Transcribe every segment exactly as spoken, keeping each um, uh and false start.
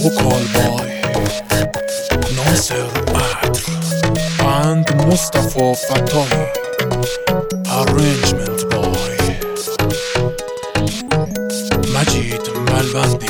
کالبای، ناصر عطر، بند مصطفی فتاحی، ارنجمنت بای مجید ملوندی.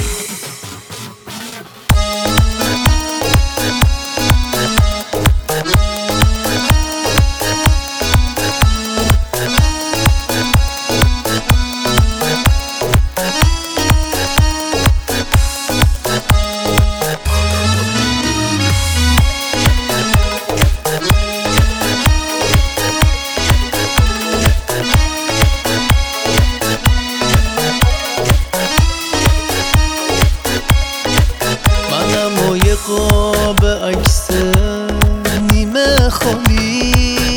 قاب عکس نیمه خالی،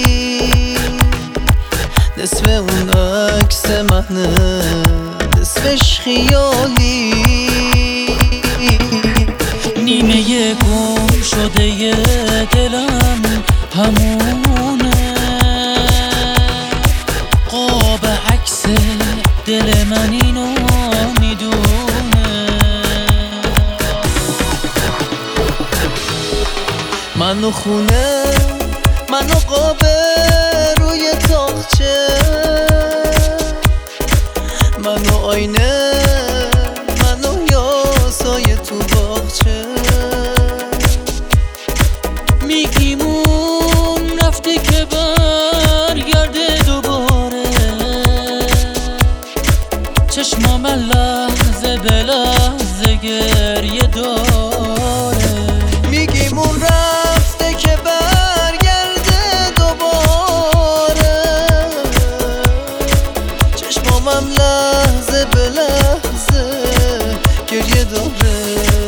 نصف اون عکس منه نصفش خیالی. نیمه گم شده دلم همونه، قاب عکس دل من اینو میدونه. منو خونه، منو قاب روی تاقچه، منو آینه، منو یاسای تو باغچه. میگیمون رفته که برگرده دوباره، چشمام لحظه به لحظه گریه داره. میگیمون رفته که برگرده دوباره، چشمامم لحظه به لحظه گریه داره.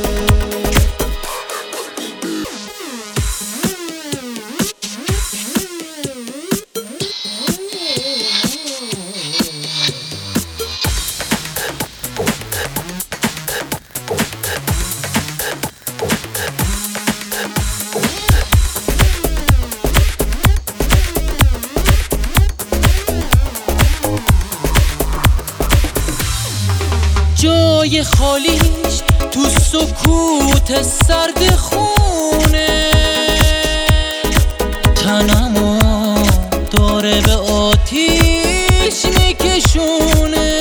جای خالیش تو سکوت سرد خونه، تنمو داره به آتیش میکشونه.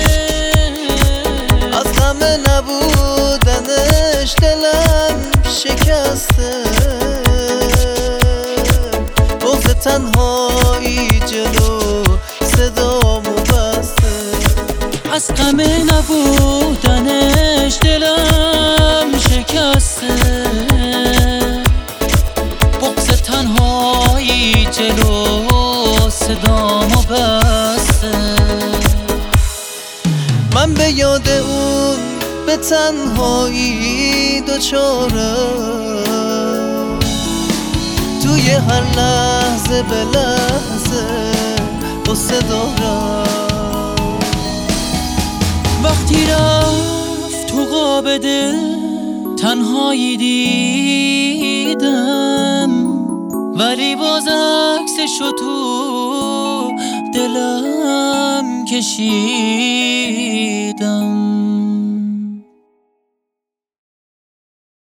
از غم نبودنش دلم شکسته، بغض تنهایی جلو صدامو بسته. از غم نبودنش دلم شکسته، بغض تنهایی جلو صدامو بسته. من به یاد اون به تنهایی دوچارم، توی هر لحظه به لحظه قصه دارم. وقتی رفت تو قاب دل تنهایی دیدم، ولی باز عکسشو تو دلم کشیدم.